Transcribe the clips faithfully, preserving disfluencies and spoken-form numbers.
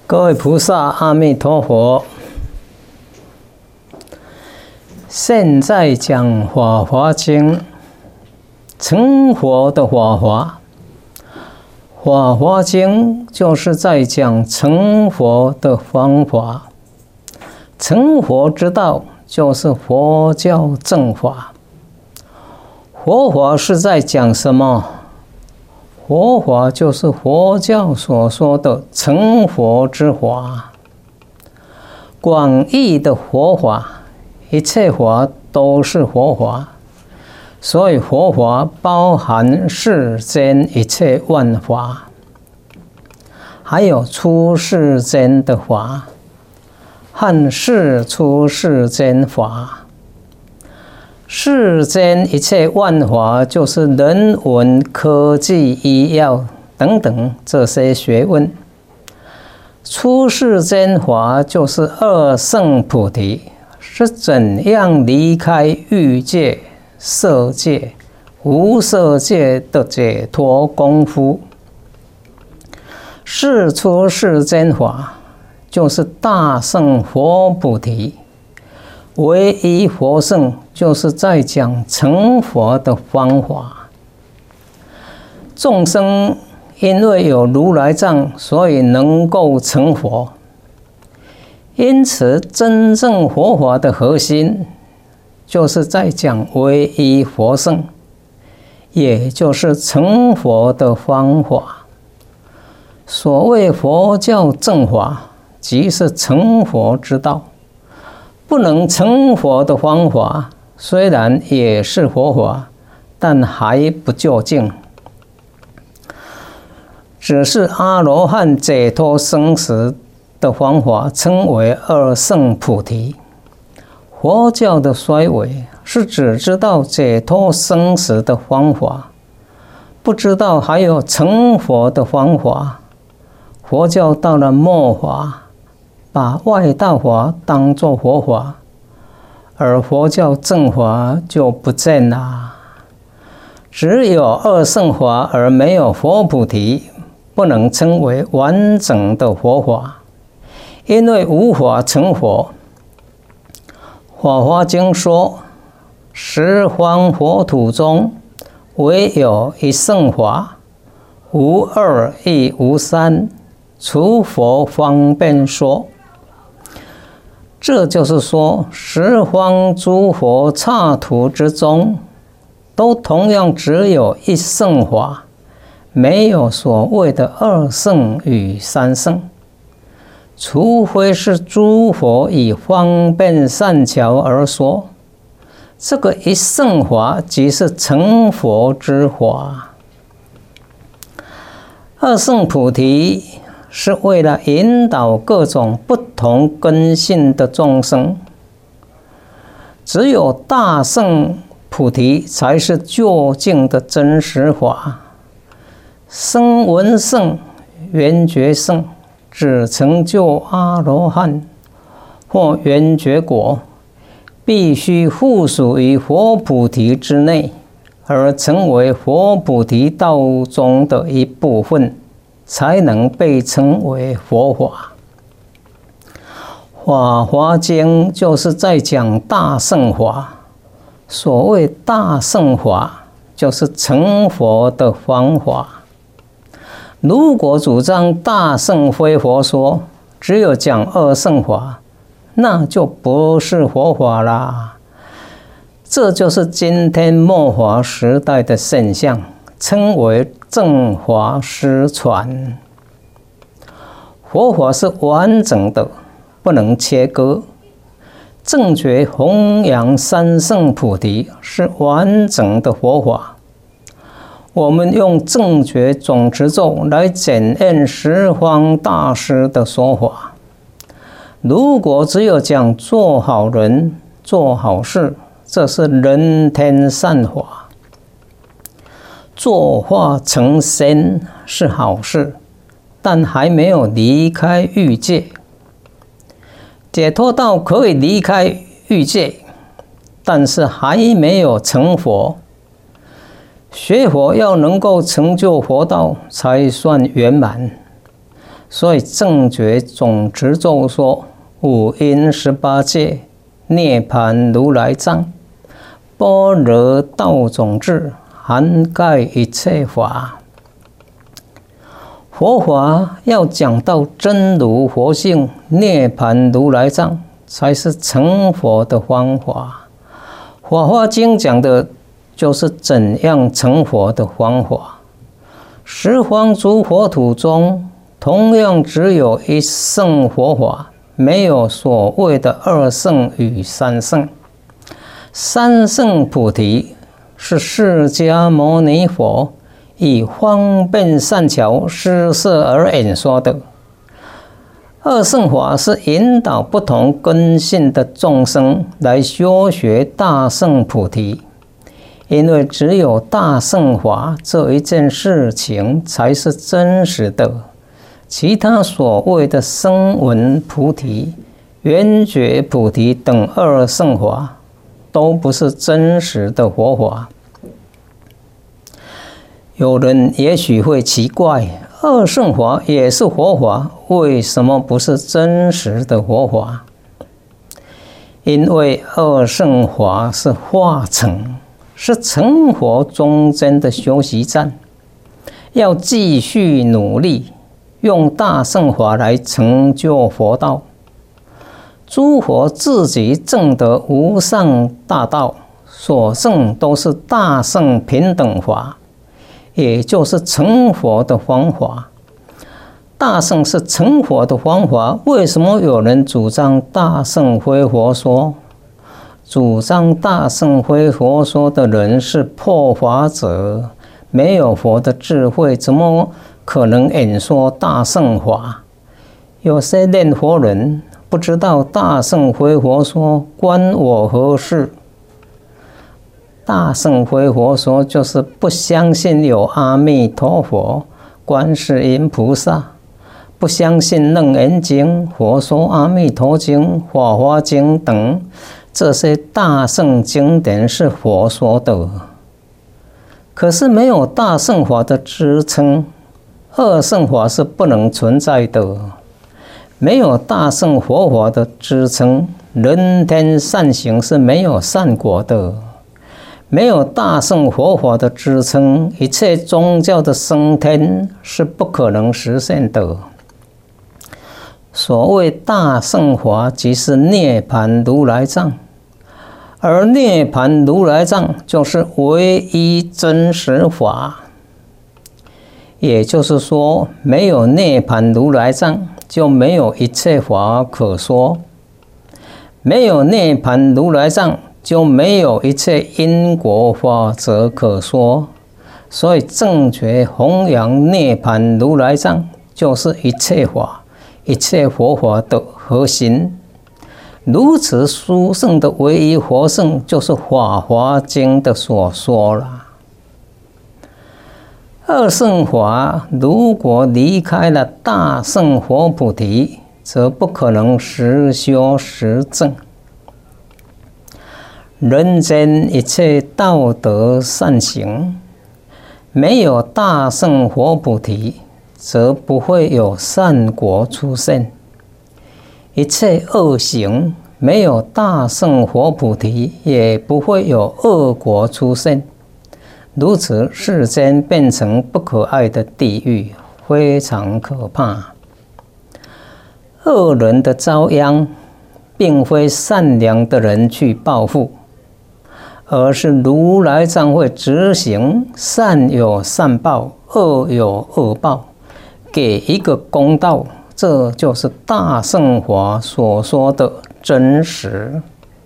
各位菩萨，阿弥陀佛。现在讲《法华经》，成佛的法华。《法华经》就是在讲成佛的方法。成佛之道就是佛教正法。佛法是在讲什么？佛法就是佛教所说的成佛之法，广义的佛法，一切法都是佛法，所以佛法包含世间一切万法，还有出世间的法和世出世间法。世间一切万法，就是人文、科技、医药等等这些学问。出世间法就是二乘菩提，是怎样离开欲界、色界、无色界的解脱功夫。世出世间法就是大乘佛菩提。唯一佛乘就是在讲成佛的方法。众生因为有如来藏，所以能够成佛。因此，真正佛法的核心，就是在讲唯一佛乘，也就是成佛的方法。所谓佛教正法，即是成佛之道。不能成佛的方法，虽然也是佛法，但还不究竟。只是阿罗汉解脱生死的方法，称为二乘菩提。佛教的衰微，是只知道解脱生死的方法，不知道还有成佛的方法。佛教到了末法，把外道法当作佛法，而佛教正法就不见了。只有二乘法而没有佛菩提，不能称为完整的佛法，因为无法成佛。《法华经》说，十方佛土中，唯有一乘法，无二亦无三，除佛方便说。这就是说，十方诸佛刹土之中，都同样只有一乘法，没有所谓的二乘与三乘。除非是诸佛以方便善巧而说，这个一乘法即是成佛之法。二乘菩提是为了引导各种不同根性的众生，只有大乘菩提才是究竟的真实法。声闻乘、缘觉乘只成就阿罗汉或缘觉果，必须附属于佛菩提之内，而成为佛菩提道中的一部分，才能被称为佛法。《法华经》就是在讲大乘法。所谓大乘法，就是成佛的方法。如果主张大乘非佛说，只有讲二乘法，那就不是佛法啦。这就是今天末法时代的现象，称为正法失传。佛法是完整的，不能切割。正觉弘扬三乘菩提是完整的佛法。我们用正觉总持咒来检验十方大师的说法。如果只有讲做好人、做好事，这是人天善法。作化成仙是好事，但还没有离开欲界。解脱道可以离开欲界，但是还没有成佛。学佛要能够成就佛道，才算圆满。 所以正觉总持咒说：五阴十八界，涅盘如来藏，般若道种智，涵盖一切法。佛法要讲到真如佛性、涅盘如来藏，才是成佛的方法。法华经讲的就是怎样成佛的方法。十方诸佛土中，同样只有一乘佛法，没有所谓的二乘与三乘。三乘菩提是释迦牟尼佛以方便善巧施设而演说的。二乘法是引导不同根性的众生来修学大乘菩提，因为只有大乘法这一件事情才是真实的，其他所谓的声闻菩提、缘觉菩提等二乘法都不是真实的佛法。有人也许会奇怪，二乘法也是佛法，为什么不是真实的佛法？因为二乘法是化成，是成佛中间的休息站，要继续努力，用大乘法来成就佛道。诸佛自己证得无上大道，所证都是大乘平等法，也就是成佛的方法。大乘是成佛的方法，为什么有人主张大乘非佛说？主张大乘非佛说的人是破法者，没有佛的智慧，怎么可能演说大乘法？有些念佛人不知道大乘非佛说关我何事？大乘非佛说就是不相信有阿弥陀佛、观世音菩萨，不相信楞严经、佛说阿弥陀经、法华经等这些大乘经典是佛说的。可是没有大乘法的支撑，二乘法是不能存在的。没有大乘佛法的支撑，人天善行是没有善果的。没有大乘佛法的支撑，一切宗教的升天是不可能实现的。所谓大乘法，即是涅盘如来藏，而涅盘如来藏就是唯一真实法。也就是说，没有涅盘如来藏，就没有一切法可说；没有涅盘如来藏，就没有一切因果法则可说。所以正觉弘扬涅盘如来藏，就是一切法、一切佛法的核心。如此殊胜的唯一佛圣，就是《法华经》的所说了。二乘法如果离开了大乘佛菩提，则不可能实修实证。人间一切道德善行，没有大乘佛菩提，则不会有善果出现。一切恶行，没有大乘佛菩提，也不会有恶果出现。如此，世间变成不可爱的地狱，非常可怕。恶人的遭殃，并非善良的人去报复，而是如来藏会执行善有善报，恶有恶报，给一个公道。这就是大乘法所说的真实。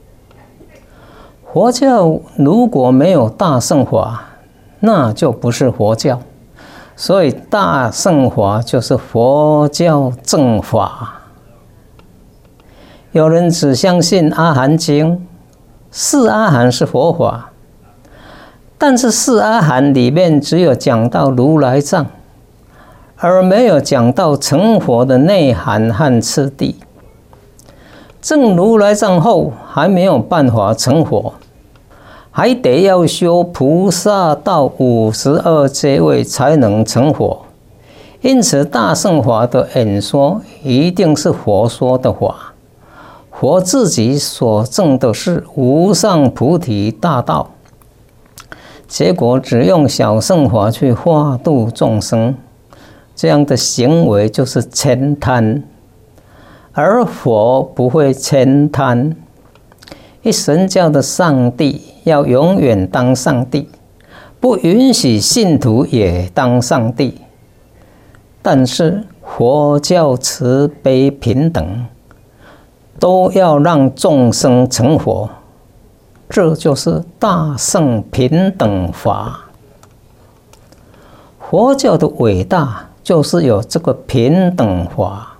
佛教如果没有大乘法，那就不是佛教。所以大乘法就是佛教正法。有人只相信阿含经，四阿含是佛法，但是四阿含里面只有讲到如来藏，而没有讲到成佛的内涵和次第。证如来藏后，还没有办法成佛，还得要修菩萨道五十二阶位才能成佛。 因此，大乘法的演说一定是佛说的法，佛自己所证的是无上菩提大道，结果只用小乘法去化度众生，这样的行为就是悭贪，而佛不会悭贪。一神教的上帝要永远当上帝，不允许信徒也当上帝。但是佛教慈悲平等，都要让众生成佛，这就是大乘平等法。佛教的伟大就是有这个平等法。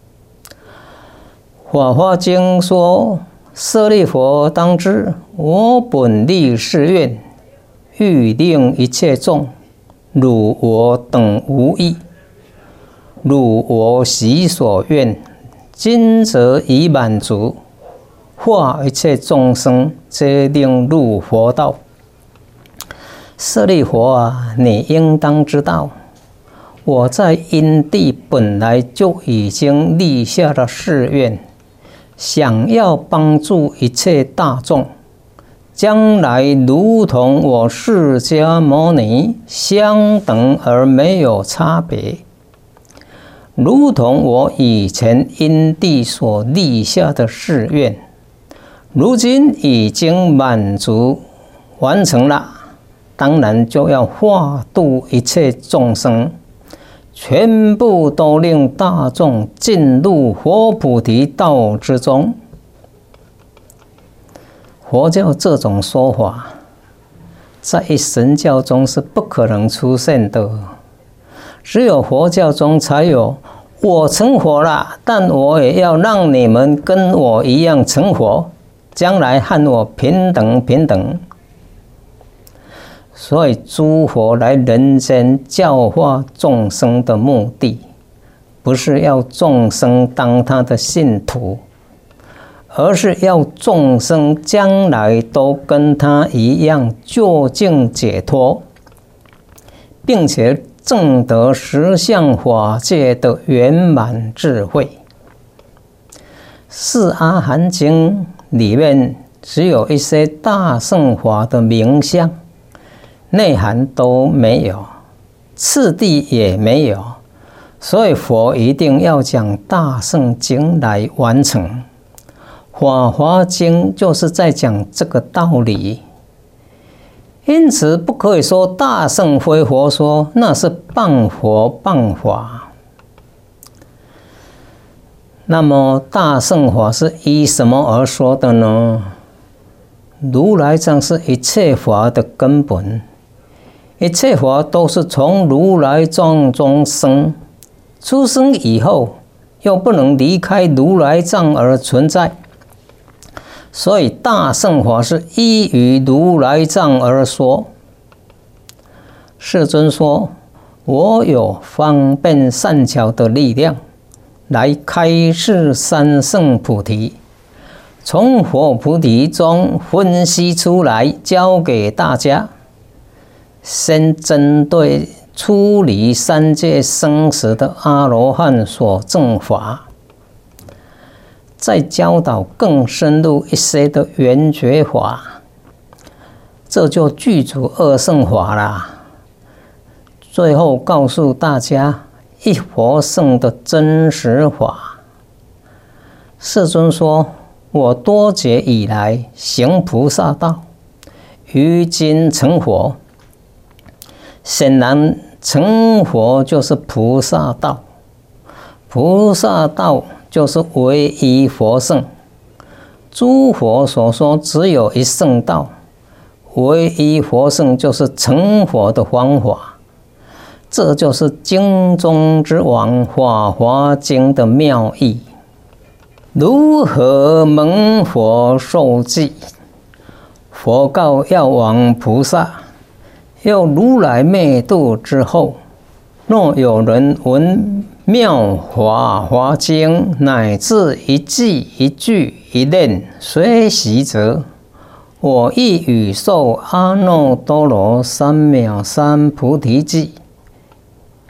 法华经说，舍利弗，当知我本立誓愿，欲令一切众汝我等无异，汝我习所愿，今则已满足，化一切众生，皆令入佛道。舍利弗啊，你应当知道，我在因地本来就已经立下了誓愿，想要帮助一切大众，将来如同我释迦牟尼相等而没有差别，如同我以前因地所立下的誓愿，如今已经满足完成了，当然就要化度一切众生，全部都令大众进入佛菩提道之中。佛教这种说法，在一神教中是不可能出现的，只有佛教中才有。我成佛了，但我也要让你们跟我一样成佛，将来和我平等平等。所以诸佛来人间教化众生的目的，不是要众生当他的信徒，而是要众生将来都跟他一样究竟解脱，并且证得实相法界的圆满智慧。四阿含经里面只有一些大乘法的名相，内涵都没有，次第也没有，所以佛一定要讲大乘经来完成。法华经就是在讲这个道理，因此不可以说大乘非佛说，那是谤佛谤法。那么大乘法是依什么而说的呢？如来藏是一切法的根本，一切法都是从如来藏中生，出生以后又不能离开如来藏而存在，所以大乘法是依于如来藏而说。世尊说，我有方便善巧的力量来开示三圣菩提，从佛菩提中分析出来教给大家，先针对出离三界生死的阿罗汉所证法，再教导更深入一些的圆觉法，这就具足二乘法啦。最后告诉大家一佛乘的真实法。世尊说，我多劫以来行菩萨道，于今成佛。显然成佛就是菩萨道，菩萨道就是唯一佛乘。诸佛所说只有一乘道，唯一佛乘就是成佛的方法。这就是经中之王《法华经》的妙意。如何蒙佛受记？佛告药王菩萨，又如来灭度之后，若有人闻妙法华经，乃至一记一句一念随习者，我亦与受阿耨多罗三藐三菩提记。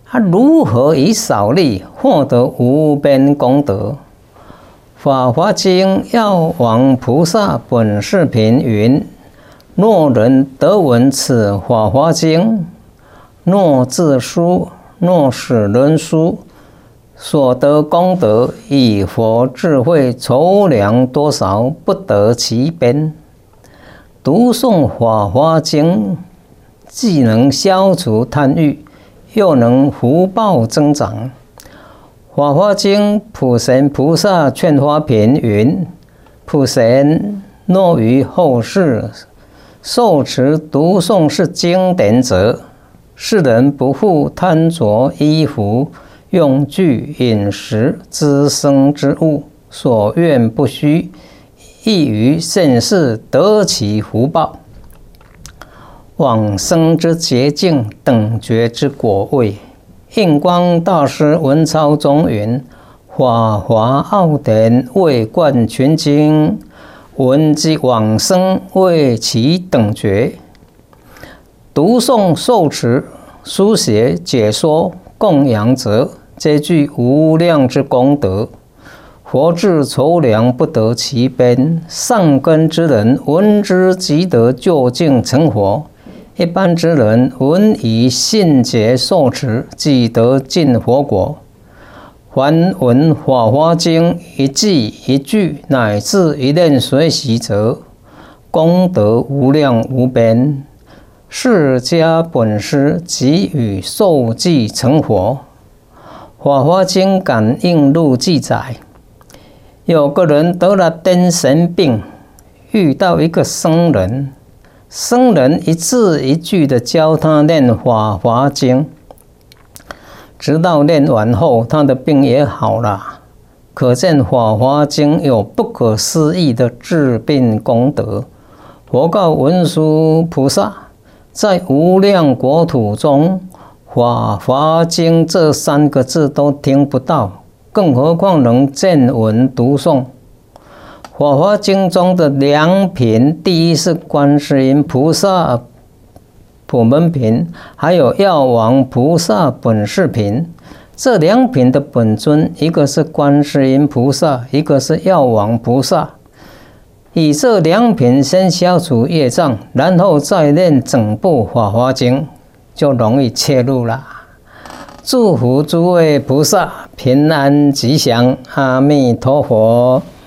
啊，如何以少力获得无边功德？法华经药王菩萨本事品云：若人得闻此法华经，若自书，若使人书，所得功德，以佛智慧筹量多少，不得其边。读诵法华经，既能消除贪欲，又能福报增长。法华经普贤菩萨劝发品云：普贤，若于后世受持读诵是经典者，世人不复贪着衣服、用具、饮食、滋生之物，所愿不虚，亦于现世得其福报。往生之捷径，等觉之果位。印光大师文钞中云：法华奥典为贯群经，闻之往生为其等觉。读诵、受持、书写、解说、供养者，皆具无量之功德。佛智筹量不得其边，上根之人闻之即得究竟成佛。一般之人闻以信解受持，即得尽佛果。凡闻法华经一字一句，乃至一念随喜者，功德无量无边。释迦本师即与受记成佛。法华经感应录记载，有个人得了癫痫病，遇到一个僧人。僧人一字一句的教他念法华经，直到念完后，他的病也好了。可见法华经有不可思议的治病功德。佛告文殊菩萨，在无量国土中，法华经这三个字都听不到，更何况能见闻读诵。法华经中的良品，第一是观世音菩萨普门品，还有药王菩萨本事品。这两品的本尊，一个是观世音菩萨，一个是药王菩萨。以这两品先消除业障，然后再念整部法华经，就容易切入了。祝福诸位菩萨平安吉祥，阿弥陀佛。